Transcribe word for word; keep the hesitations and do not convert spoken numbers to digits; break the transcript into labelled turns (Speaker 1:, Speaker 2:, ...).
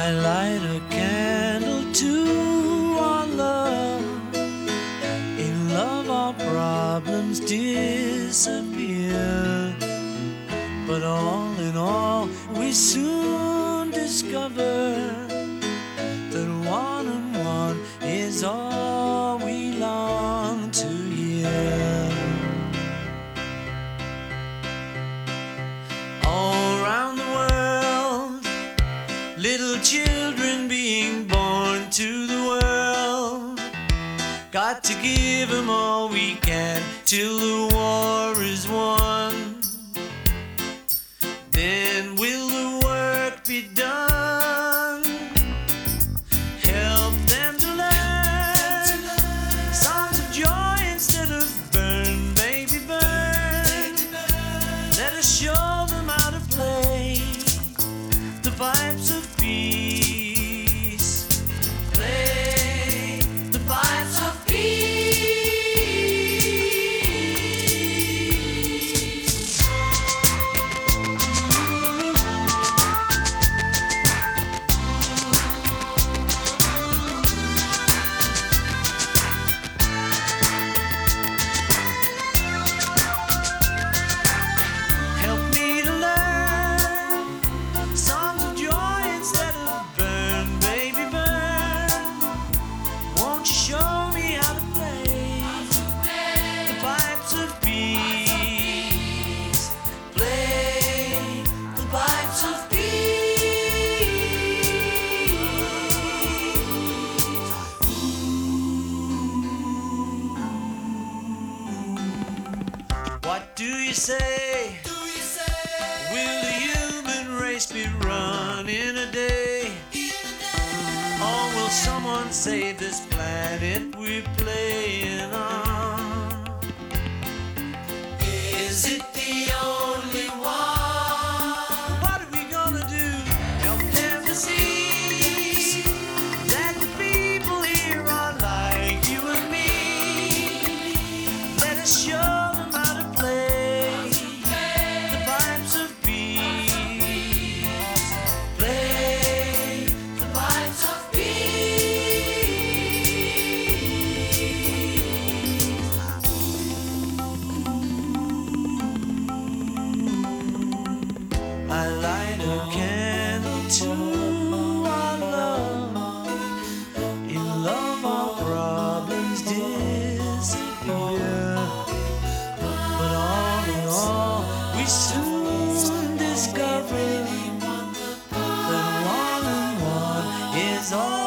Speaker 1: I light a candle to our love. In love our problems disappear. But all in all we soon discover that one and one is all we long to hear. All around the world, little children being born to the world. Got to give them all we can till the war is won. Then will the work be done? Help them to learn songs of joy instead of burn, baby, burn. Let us show them how to play the pipes of peace. Play the pipes of peace. Help me to learn songs of joy instead of burn, baby, burn. Won't you show me how to play the pipes of peace? Play the pipes of peace. What do you say? Will the human race be run in a day? Or will someone save this planet we're playing on? Is it the only one? What are we gonna do? Help them to see that the people here are like you and me. Let us show them how to play the pipes of peace. Play the pipes of I light a candle to our love. In love our problems disappear. But all in all we soon discover that one and one is all